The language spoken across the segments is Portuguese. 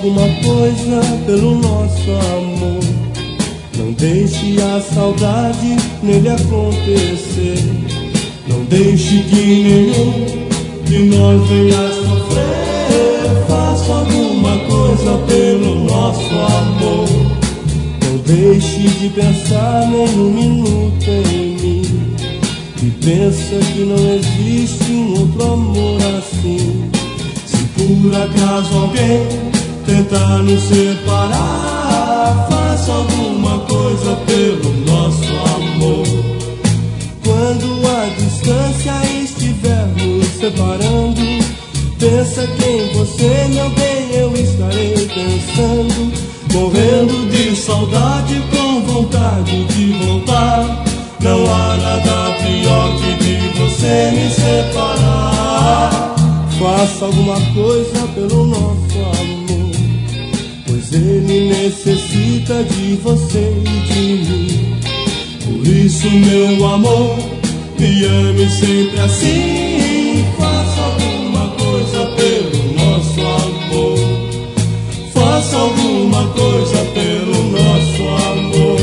alguma coisa pelo nosso amor. Não deixe a saudade nele acontecer. Não deixe que nenhum de nós venha sofrer. Faça alguma coisa pelo nosso amor. Não deixe de pensar nem um minuto em mim. E pensa que não existe um outro amor assim. Se por acaso alguém tentar nos separar, faça alguma coisa pelo nosso amor. Quando a distância estiver nos separando, pensa que em você, meu bem, eu estarei pensando. Morrendo de saudade, com vontade de voltar. Não há nada pior que de você me separar. Faça alguma coisa pelo nosso amor, pois ele necessita de você e de mim. Por isso, meu amor, me ame sempre assim. Faça alguma coisa pelo nosso amor. Faça alguma coisa pelo nosso amor.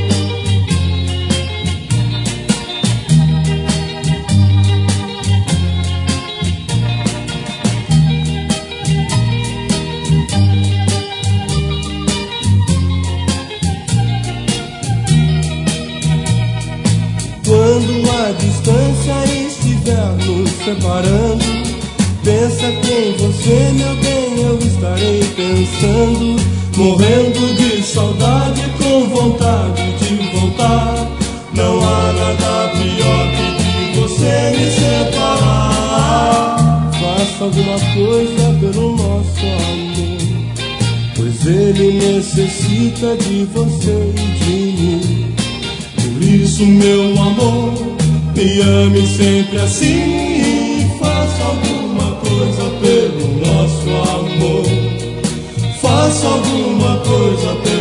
Quando a distância estiver nos separando, pensa que em você, meu bem, eu estarei pensando. Morrendo de saudade, com vontade de voltar. Não há nada pior que de você me separar. Faça alguma coisa pelo nosso amor, pois ele necessita de você e de mim. Por isso, meu amor, me ame sempre assim. Faça alguma coisa pelo nosso amor. Faça alguma coisa pelo